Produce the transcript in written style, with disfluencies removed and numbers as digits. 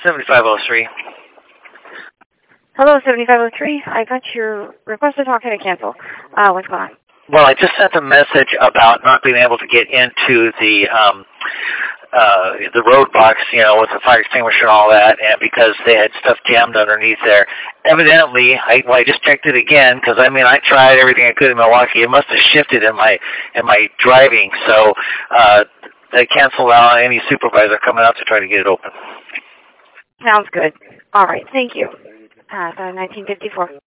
7503. Hello, 7503. I got your request to talk and cancel. What's going on? Well, I just sent a message about not being able to get into the road box, you know, with the fire extinguisher and all that, and because they had stuff jammed underneath there. Evidently, I just checked it again because I mean I tried everything I could in Milwaukee. It must have shifted in my driving, so they canceled out any supervisor coming out to try to get it open. Sounds good. All right, thank you. 1954.